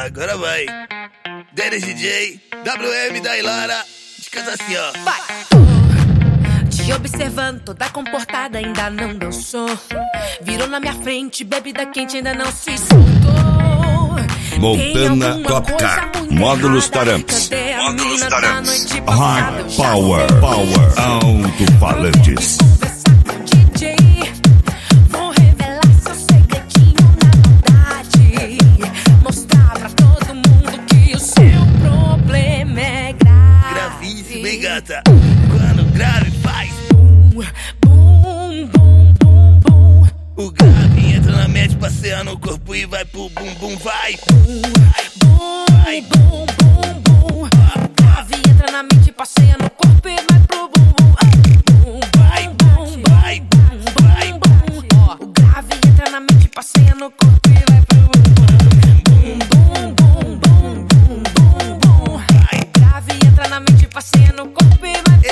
Agora vai. Dennis DJ, WM da Ilara. Descansa assim, ó. Vai! Te observando, toda comportada, ainda não dançou. Virou na minha frente, bebida quente, ainda não se soltou. Montana Top Car, módulos Taramps. Módulos Taramps. High Power, alto-falantes. Bem gata, quando grave faz bum, bum, bum, bum. O grave entra na mente, passeia no corpo e vai pro bum, bum, vai Bum, bum, bum, bum. O grave entra na mente, passeia no corpo e vai pro bum, bum. Vai, vai, vai, bum. O grave entra na mente, passeia no corpo e vai pro bum, bum, bum, bum, bum, bum, bum, bum. O grave entra na mente, passeia no corpo e vai pro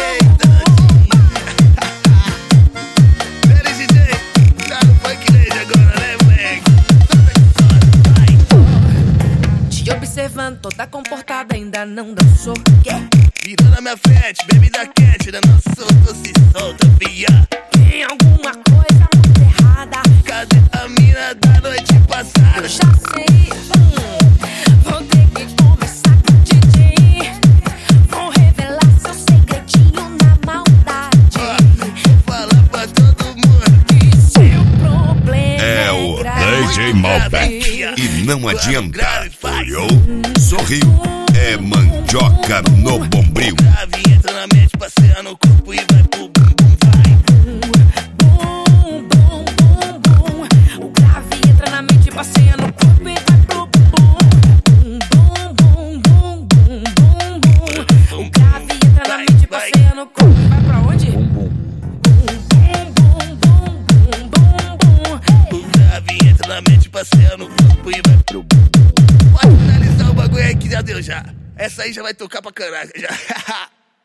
observando, toda comportada, ainda não dançou. Virou na minha frente, bebida quente, ainda não soltou, se solta, via. Tem alguma coisa muito errada. Cadê a mina da noite passada? Eu já sei, vou ter que conversar com o DJ. Vou revelar seu segredinho na maldade. Vou falar pra todo mundo que seu problema é o DJ Malbec. E não adianta, olhou, sorriu, é mandioca no bombril. O grave entra na mente, passeia no corpo e vai pro bum, bum, vai bum, bum, bum, bum. O grave entra na mente, passeia no corpo e vai pro bum, bum, bum, bum, bum, bum, bum. O grave entra na mente, passeia no corpo e vai pra onde? Bum, bum, bum, bum, bum, bum, bum. O grave entra na mente, passeia no corpo e vai pro bum. Pode finalizar o bagulho aí que já deu já. Essa aí já vai tocar pra caralho já.